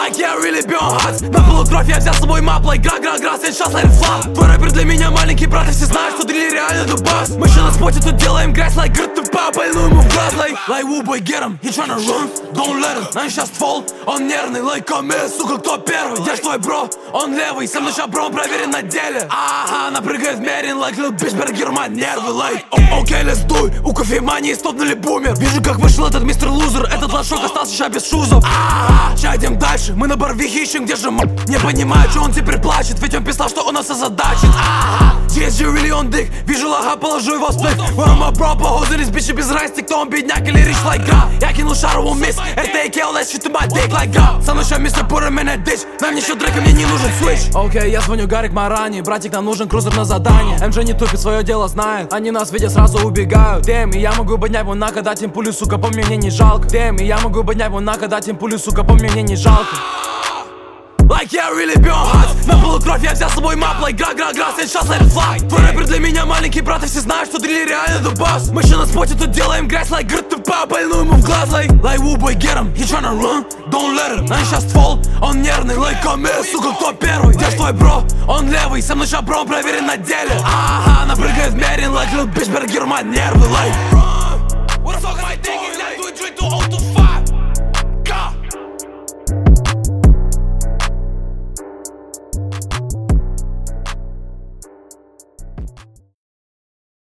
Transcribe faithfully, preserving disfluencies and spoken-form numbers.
Like yeah, really be on hot. На полу кровь, я взял с собой мап. Like гра, гра, гра, сейчас лайт флаг. Твой рэпер для меня маленький брат, и все знают, что дрили реально дубас. Мы еще на споте тут делаем грязь, like грд тупа, пальну ему в глаз. Like, like woo boy, get him, he tryna run, don't let him. На сейчас ствол, он нервный, like come here, сука, кто первый? Я ж твой бро, он левый, со мной шаброн проверен на деле. Ага, она прыгает в мерин, like little bitch, better get on my нервы. Like, oh, окей, let's do it. У кофемании стопнули бумер. Вижу, как вышел этот мистер лузер. Этот лошок остался сейчас без шузов. Ага, ща идем дальше, мы на барвихе ищем, где же м***. Не понимаю, что он теперь плачет, ведь он писал, что он нас озадачит. Ага, здесь же really on dick. Вижу лоха, положу его в сплит. Вама бро, похозились, бичи без разницы, кто он бедняк или рич, like га. Я кинул шарову мисс, эр ти кей, let's shoot to my dick, like га. Со мной ща мистер Пура, меня дичь. Нам еще дрека, мне не нужен свич. Окей, okay, я звоню Гарик Марани. Братик, нам нужен крузер на задание. эм джей не тупит, свое дело знает. Они нас видя сразу убегают. Дэм, и я могу поднять мунака, дать им пулю, сука, помни, мне не жалко. Дэм, и я могу поднять мунака, дать им пулю, сука, помни, мне не жалко. Like yeah, really be on hot. На полу кровь, я взял с собой мап. Like гра, гра, гра, сейчас лайт флаг. Твой рэпер для меня маленький брат, и все знают, что дрили реально дубас. Мы еще на споте тут делаем грязь, like грд тупа, пальну ему в глаз. Like, like woo boy, get him, he tryna run, don't let him. На сейчас ствол, он нервный, like come here, сука, кто первый? Я ж твой бро, он левый, со мной шаброн проверен на деле. Ага, она прыгает в мерин, like little bitch, better get on my нервы, like